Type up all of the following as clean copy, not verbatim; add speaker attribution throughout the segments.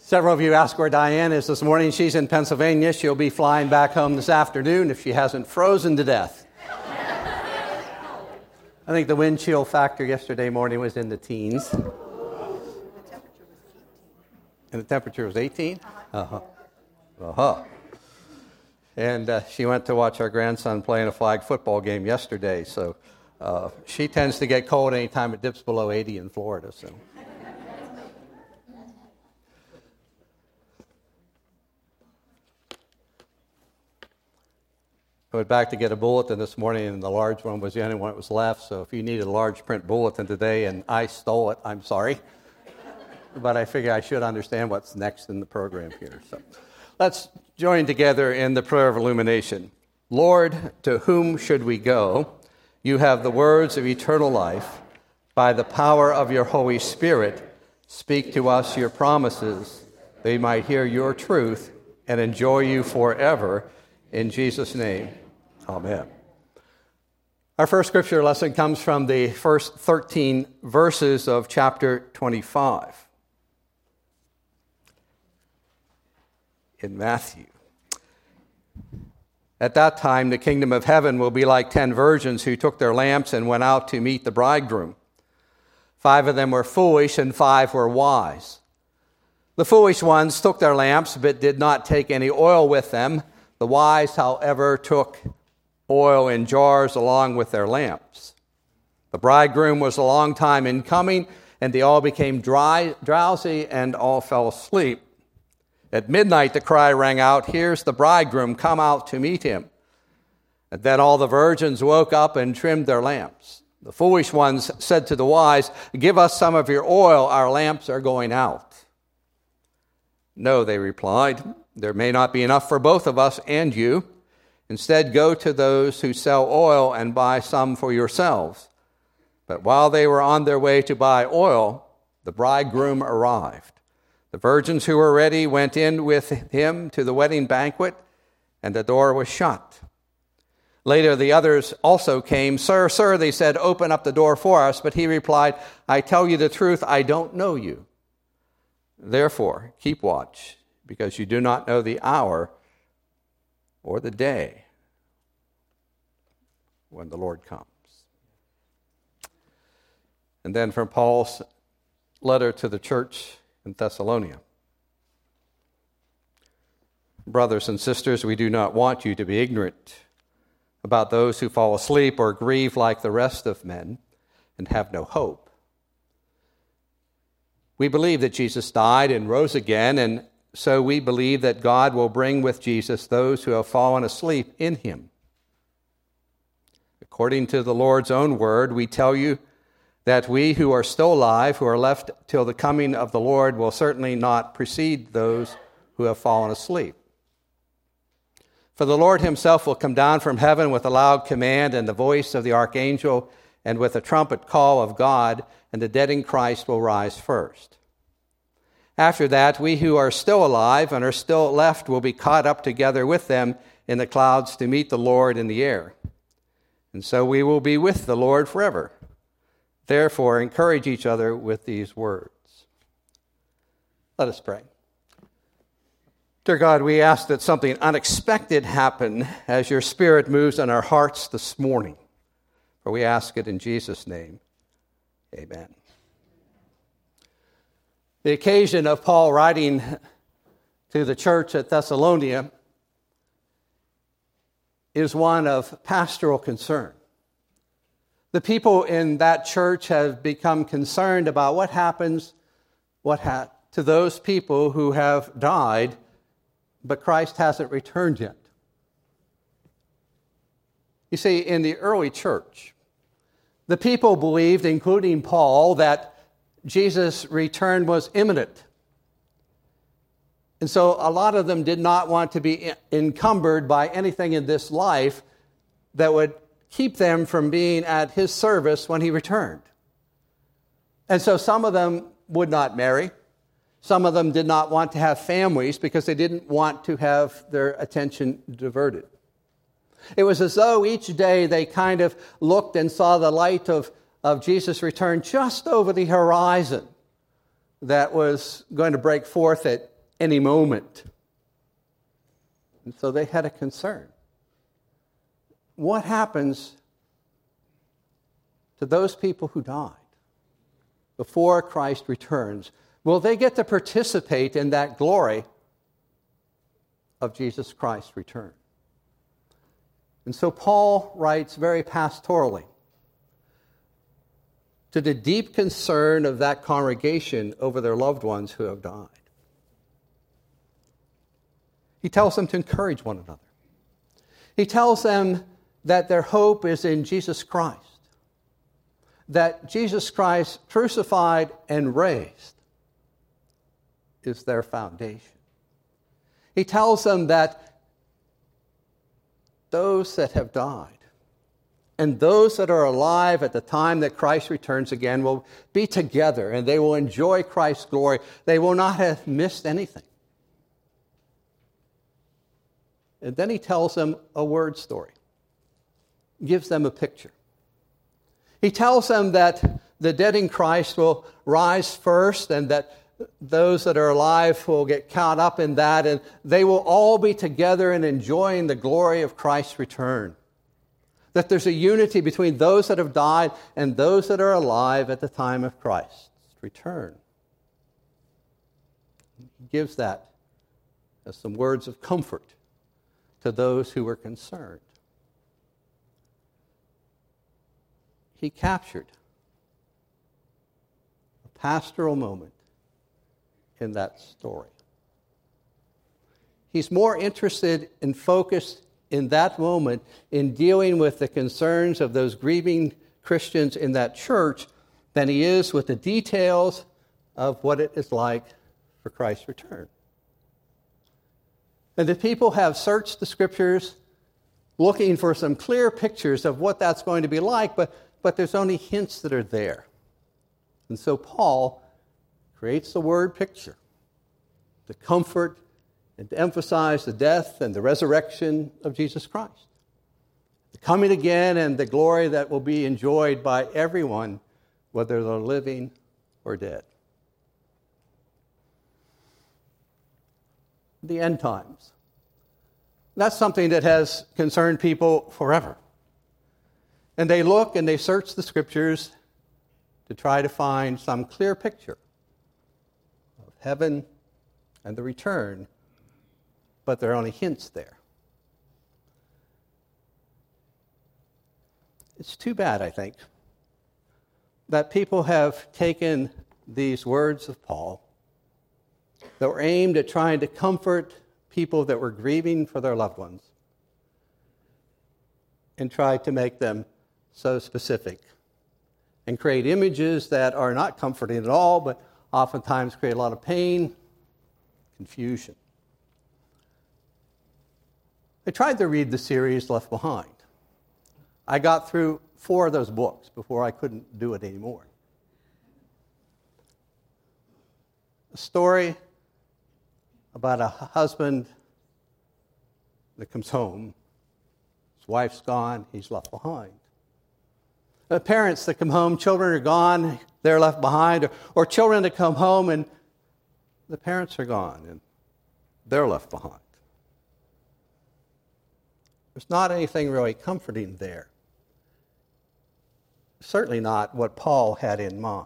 Speaker 1: Several of you asked where Diane is this morning. She's in Pennsylvania. She'll be flying back home this afternoon if she hasn't frozen to death. I think the wind chill factor yesterday morning was in the teens. And the temperature was 18? Uh-huh. Uh-huh. And she went to watch our grandson play in a flag football game yesterday, so she tends to get cold anytime it dips below 80 in Florida, so... I went back to get a bulletin this morning, and the large one was the only one that was left. So if you need a large print bulletin today and I stole it, I'm sorry. But I figure I should understand what's next in the program here. So let's join together in the prayer of illumination. Lord, to whom should we go? You have the words of eternal life. By the power of your Holy Spirit, speak to us your promises. They might hear your truth and enjoy you forever. In Jesus' name, amen. Our first scripture lesson comes from the first 13 verses of chapter 25 in Matthew. At that time, the kingdom of heaven will be like 10 virgins who took their lamps and went out to meet the bridegroom. 5 of them were foolish and 5 were wise. The foolish ones took their lamps but did not take any oil with them. The wise, however, took oil in jars along with their lamps. The bridegroom was a long time in coming, and they all became drowsy and all fell asleep. At midnight the cry rang out, "Here's the bridegroom, come out to meet him." And then all the virgins woke up and trimmed their lamps. The foolish ones said to the wise, "Give us some of your oil, our lamps are going out." "No," they replied, "there may not be enough for both of us and you. Instead, go to those who sell oil and buy some for yourselves." But while they were on their way to buy oil, the bridegroom arrived. The virgins who were ready went in with him to the wedding banquet, and the door was shut. Later, the others also came. "Sir, sir," they said, "open up the door for us." But he replied, "I tell you the truth, I don't know you. Therefore, keep watch, because you do not know the hour or the day when the Lord comes." And then from Paul's letter to the church in Thessalonica. "Brothers and sisters, we do not want you to be ignorant about those who fall asleep or grieve like the rest of men and have no hope. We believe that Jesus died and rose again, and so we believe that God will bring with Jesus those who have fallen asleep in him. According to the Lord's own word, we tell you that we who are still alive, who are left till the coming of the Lord, will certainly not precede those who have fallen asleep. For the Lord himself will come down from heaven with a loud command and the voice of the archangel and with a trumpet call of God, and the dead in Christ will rise first. After that, we who are still alive and are still left will be caught up together with them in the clouds to meet the Lord in the air. And so we will be with the Lord forever. Therefore, encourage each other with these words." Let us pray. Dear God, we ask that something unexpected happen as your Spirit moves in our hearts this morning. For we ask it in Jesus' name. Amen. The occasion of Paul writing to the church at Thessalonica is one of pastoral concern. The people in that church have become concerned about what happens to those people who have died, but Christ hasn't returned yet. You see, in the early church, the people believed, including Paul, that Jesus' return was imminent. And so a lot of them did not want to be encumbered by anything in this life that would keep them from being at his service when he returned. And so some of them would not marry. Some of them did not want to have families because they didn't want to have their attention diverted. It was as though each day they kind of looked and saw the light of Jesus' return just over the horizon that was going to break forth at any moment. And so they had a concern. What happens to those people who died before Christ returns? Will they get to participate in that glory of Jesus Christ's return? And so Paul writes very pastorally to the deep concern of that congregation over their loved ones who have died. He tells them to encourage one another. He tells them that their hope is in Jesus Christ, that Jesus Christ crucified and raised is their foundation. He tells them that those that have died and those that are alive at the time that Christ returns again will be together and they will enjoy Christ's glory. They will not have missed anything. And then he tells them a word story, gives them a picture. He tells them that the dead in Christ will rise first and that those that are alive will get caught up in that, and they will all be together and enjoying the glory of Christ's return. That there's a unity between those that have died and those that are alive at the time of Christ's return. He gives that as some words of comfort to those who were concerned. He captured a pastoral moment in that story. He's more interested and focused in that moment in dealing with the concerns of those grieving Christians in that church than he is with the details of what it is like for Christ's return. And the people have searched the Scriptures looking for some clear pictures of what that's going to be like, but there's only hints that are there. And so Paul creates the word picture to comfort and to emphasize the death and the resurrection of Jesus Christ, the coming again and the glory that will be enjoyed by everyone, whether they're living or dead. The end times. That's something that has concerned people forever. And they look and they search the Scriptures to try to find some clear picture of heaven and the return, but there are only hints there. It's too bad, I think, that people have taken these words of Paul that were aimed at trying to comfort people that were grieving for their loved ones and tried to make them so specific and create images that are not comforting at all, but oftentimes create a lot of pain, confusion. I tried to read the series Left Behind. I got through 4 of those books before I couldn't do it anymore. A story about a husband that comes home. His wife's gone, he's left behind. Parents that come home, children are gone, they're left behind. Or children that come home and the parents are gone and they're left behind. There's not anything really comforting there. Certainly not what Paul had in mind.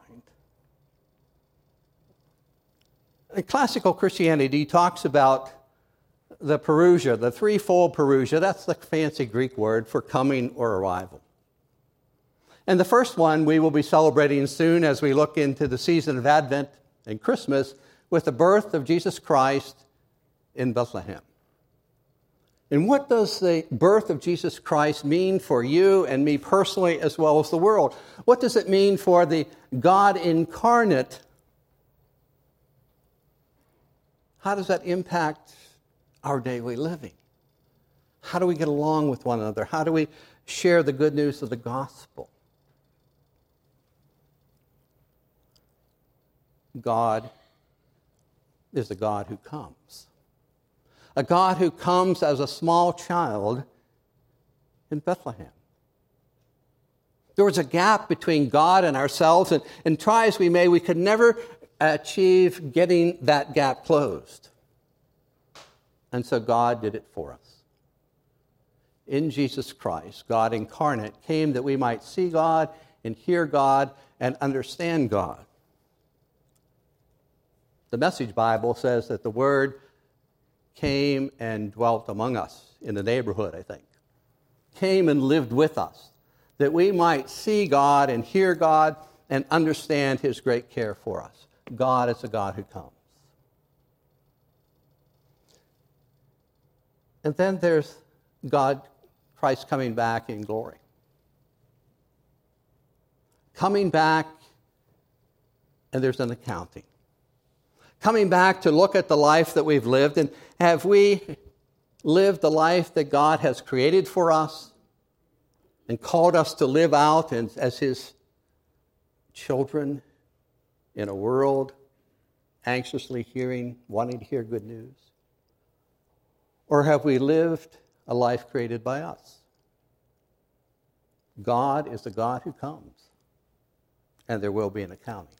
Speaker 1: In classical Christianity talks about the parousia, the threefold parousia. That's the fancy Greek word for coming or arrival. And the first one we will be celebrating soon as we look into the season of Advent and Christmas with the birth of Jesus Christ in Bethlehem. And what does the birth of Jesus Christ mean for you and me personally as well as the world? What does it mean for the God incarnate? How does that impact our daily living? How do we get along with one another? How do we share the good news of the gospel? God is a God who comes. A God who comes as a small child in Bethlehem. There was a gap between God and ourselves, and try as we may, we could never achieve getting that gap closed. And so God did it for us. In Jesus Christ, God incarnate came that we might see God and hear God and understand God. The Message Bible says that the Word came and dwelt among us in the neighborhood, I think. Came and lived with us, that we might see God and hear God and understand His great care for us. God is a God who comes. And then there's God, Christ coming back in glory. Coming back, and there's an accounting. Coming back to look at the life that we've lived, and have we lived the life that God has created for us and called us to live out as His children in a world anxiously wanting to hear good news? Or have we lived a life created by us? God is the God who comes, and there will be an accounting.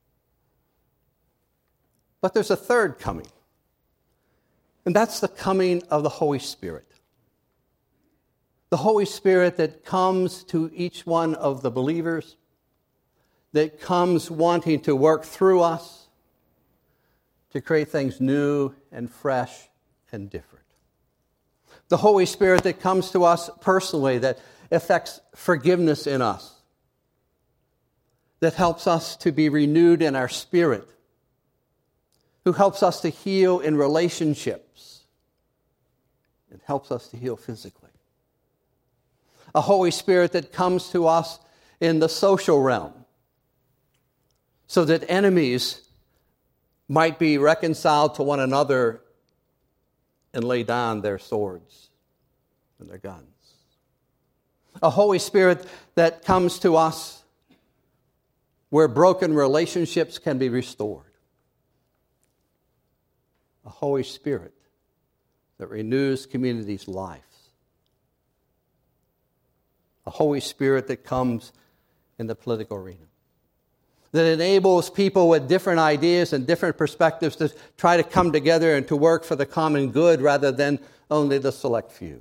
Speaker 1: But there's a third coming, and that's the coming of the Holy Spirit. The Holy Spirit that comes to each one of the believers, that comes wanting to work through us to create things new and fresh and different. The Holy Spirit that comes to us personally, that affects forgiveness in us, that helps us to be renewed in our spirit, who helps us to heal in relationships, and helps us to heal physically. A Holy Spirit that comes to us in the social realm, so that enemies might be reconciled to one another and lay down their swords and their guns. A Holy Spirit that comes to us where broken relationships can be restored. A Holy Spirit that renews communities' lives. A Holy Spirit that comes in the political arena, that enables people with different ideas and different perspectives to try to come together and to work for the common good rather than only the select few.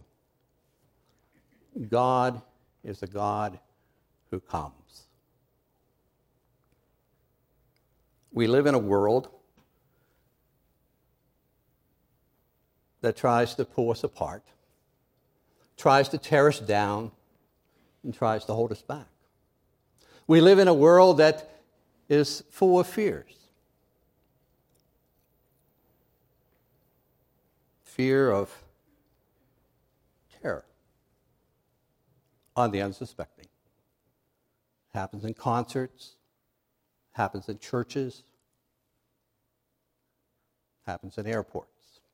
Speaker 1: God is a God who comes. We live in a world that tries to pull us apart, tries to tear us down, and tries to hold us back. We live in a world that is full of fears. Fear of terror on the unsuspecting. It happens in concerts, happens in churches, happens in airports.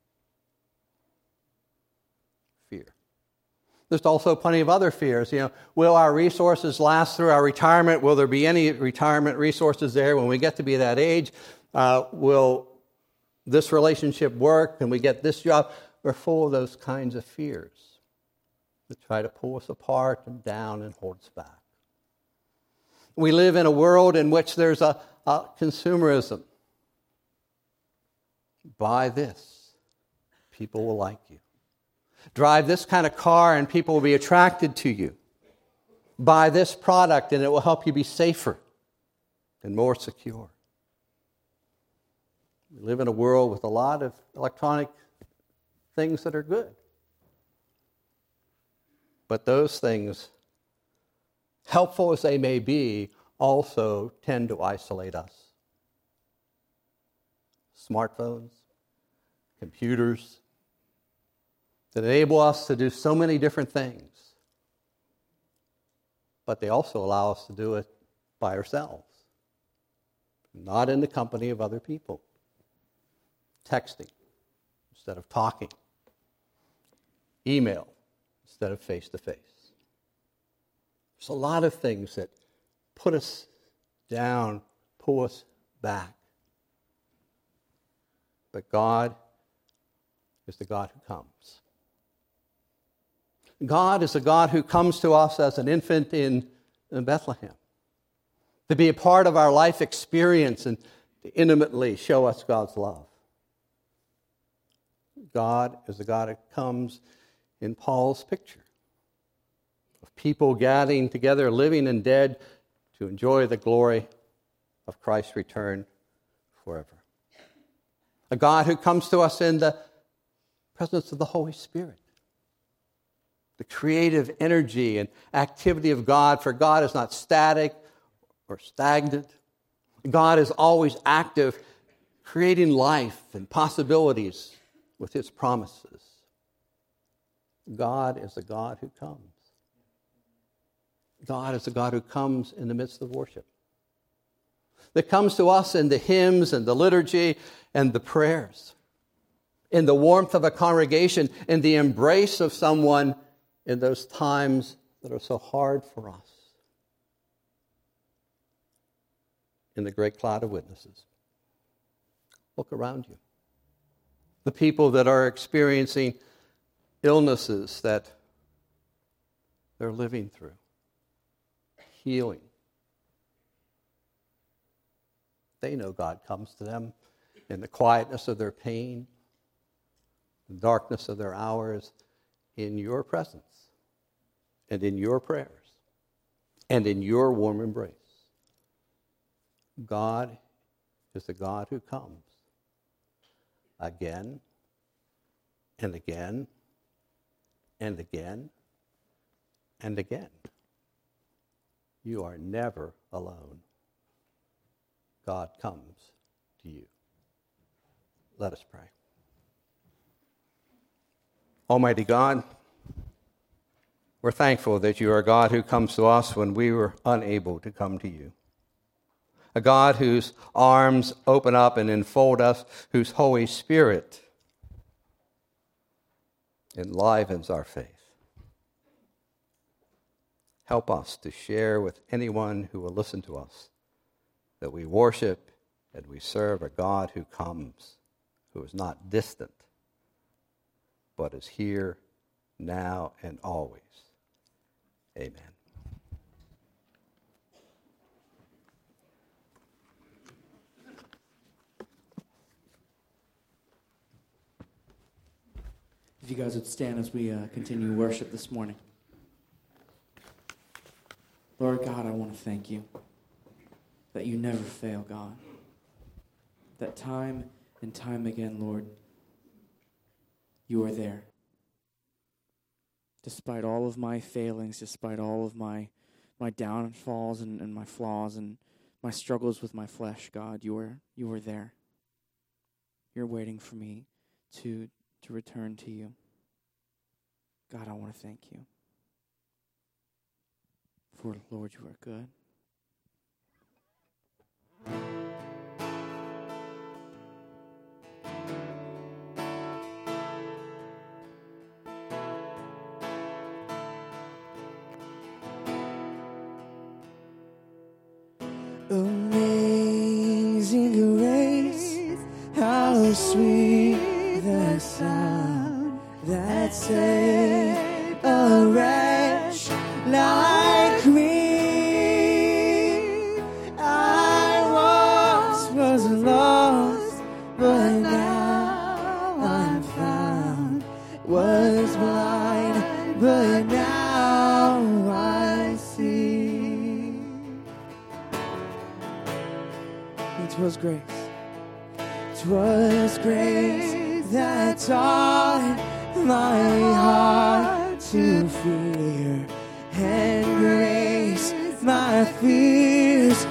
Speaker 1: Fear. There's also plenty of other fears. Will our resources last through our retirement? Will there be any retirement resources there when we get to be that age? Will this relationship work? Can we get this job? We're full of those kinds of fears that try to pull us apart and down and hold us back. We live in a world in which there's a consumerism. Buy this, people will like you. Drive this kind of car and people will be attracted to you. Buy this product and it will help you be safer and more secure. We live in a world with a lot of electronic things that are good. But those things, helpful as they may be, also tend to isolate us. Smartphones, computers, that enable us to do so many different things. But they also allow us to do it by ourselves, not in the company of other people. Texting instead of talking. Email instead of face-to-face. There's a lot of things that put us down, pull us back. But God is the God who comes. God is a God who comes to us as an infant in Bethlehem, to be a part of our life experience and to intimately show us God's love. God is the God that comes in Paul's picture of people gathering together, living and dead, to enjoy the glory of Christ's return forever. A God who comes to us in the presence of the Holy Spirit, the creative energy and activity of God, for God is not static or stagnant. God is always active, creating life and possibilities with his promises. God is the God who comes. God is the God who comes in the midst of worship, that comes to us in the hymns and the liturgy and the prayers, in the warmth of a congregation, in the embrace of someone in those times that are so hard for us, in the great cloud of witnesses. Look around you. The people that are experiencing illnesses that they're living through, healing. They know God comes to them in the quietness of their pain, the darkness of their hours, in your presence, and in your prayers, and in your warm embrace. God is the God who comes again and again and again and again. You are never alone. God comes to you. Let us pray. Almighty God, we're thankful that you are a God who comes to us when we were unable to come to you. A God whose arms open up and enfold us, whose Holy Spirit enlivens our faith. Help us to share with anyone who will listen to us that we worship and we serve a God who comes, who is not distant, but is here, now, and always. Amen.
Speaker 2: If you guys would stand as we continue worship this morning. Lord God, I want to thank you that you never fail, God. That time and time again, Lord, you are there. Despite all of my failings, despite all of my downfalls and my flaws and my struggles with my flesh, God, you are there. You're waiting for me to return to you. God, I want to thank you. For, Lord, you are good. Amazing grace, how sweet the sound that saved a wretch like me. I once was lost, but now I'm found. Was blind, but now I see. It was grace. 'Twas grace that taught my heart to fear, and grace my fears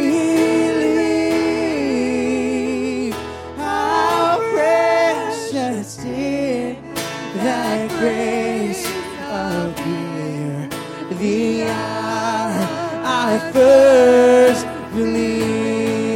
Speaker 2: relieve. How precious did that grace appear the hour I first believed.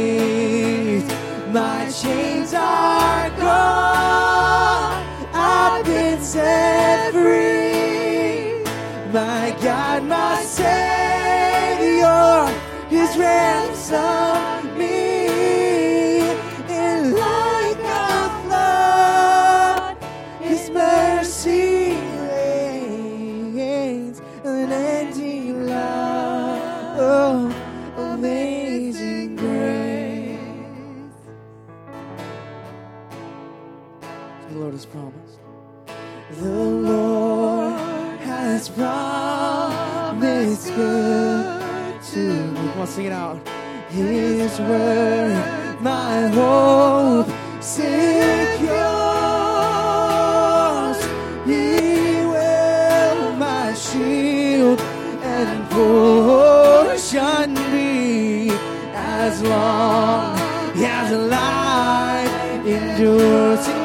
Speaker 2: My chains are gone, I've been set free. My God, my Savior, His ransom me. And like a flood, His mercy reigns unending. The Lord has promised. The Lord has promised good to me. Come on, sing it out. His word, my hope secures. He will my shield and portion be, as long as life endures. Sing,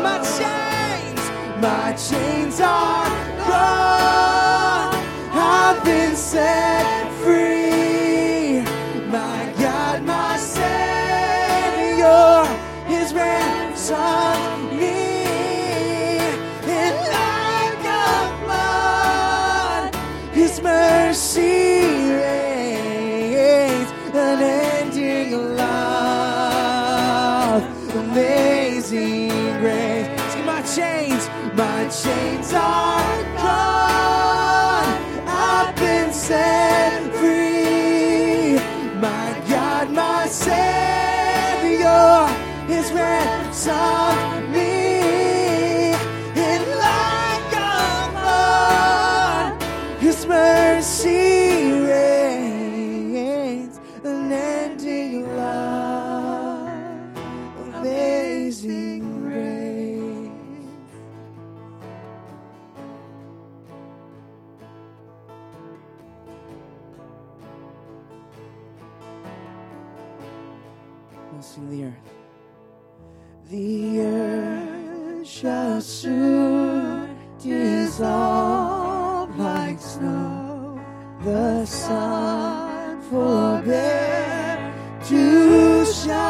Speaker 2: my chains are gone. I've been set free. My God, my Savior, His ransomed me. And like a flood, His mercy reigns, unending love, amazing grace. See, my chains are gone. I've been set free. My God, my Savior, His ransomed me. And like a flood, His mercy reigns, unending love, amazing grace. Sing the earth. The earth shall soon dissolve like snow. The sun forbear to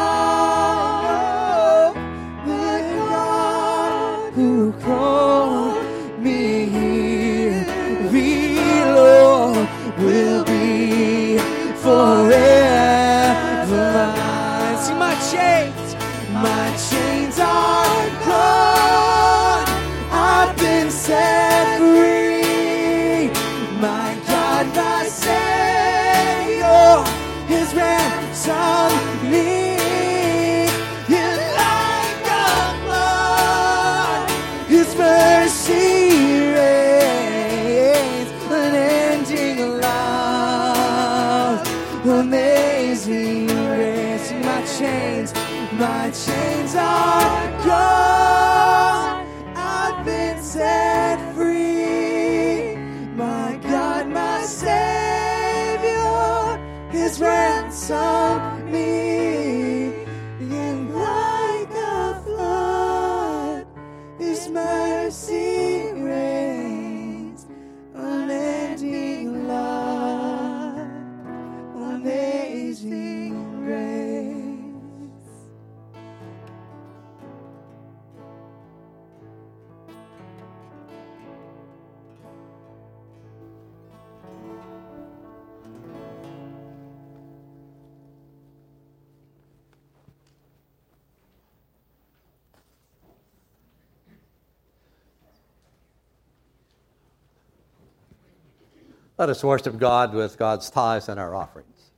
Speaker 2: shine. The God who called me here below will be forever mine. See, my chains are gone. I've been set free. My God, my Savior, His ransomed me. And like a flood, His mercy reigns, unending love, amazing grace. My chains are gone. I've been set free. My God, my Savior, His ransomed me. And like a flood, His mercy reigns, unending love, amazing grace.
Speaker 1: Let us worship God with God's tithes and our offerings.